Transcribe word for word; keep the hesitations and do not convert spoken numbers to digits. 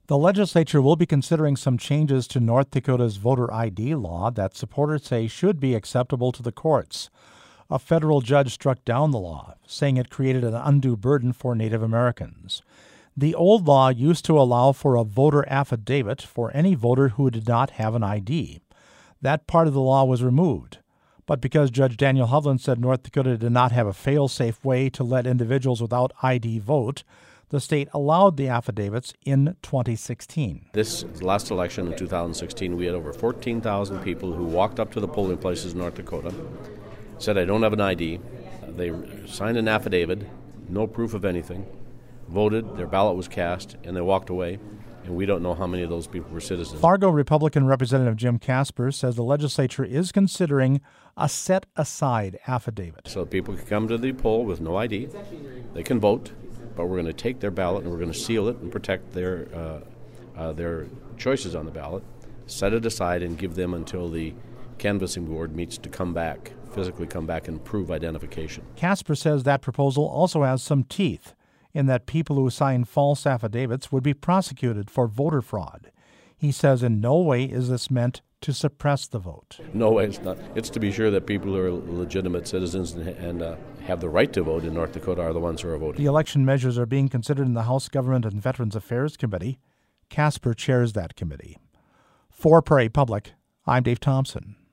The legislature will be considering some changes to North Dakota's voter I D law that supporters say should be acceptable to the courts. A federal judge struck down the law, saying it created an undue burden for Native Americans. The old law used to allow for a voter affidavit for any voter who did not have an I D. That part of the law was removed. But because Judge Daniel Hovland said North Dakota did not have a fail-safe way to let individuals without I D vote, the state allowed the affidavits in twenty sixteen. This last election in two thousand sixteen, we had over fourteen thousand people who walked up to the polling places in North Dakota, said, I don't have an I D. They signed an affidavit, no proof of anything, voted, their ballot was cast, and they walked away. And we don't know how many of those people were citizens. Fargo Republican Representative Jim Casper says the legislature is considering a set-aside affidavit. So people can come to the poll with no I D. They can vote, but we're going to take their ballot and we're going to seal it and protect their uh, uh, their choices on the ballot, set it aside, and give them until the canvassing board meets to come back, physically come back and prove identification. Casper says that proposal also has some teeth, in that people who sign false affidavits would be prosecuted for voter fraud. He says in no way is this meant to suppress the vote. No way, it's not. It's to be sure that people who are legitimate citizens and, and uh, have the right to vote in North Dakota are the ones who are voting. The election measures are being considered in the House Government and Veterans Affairs Committee. Casper chairs that committee. For Prairie Public, I'm Dave Thompson.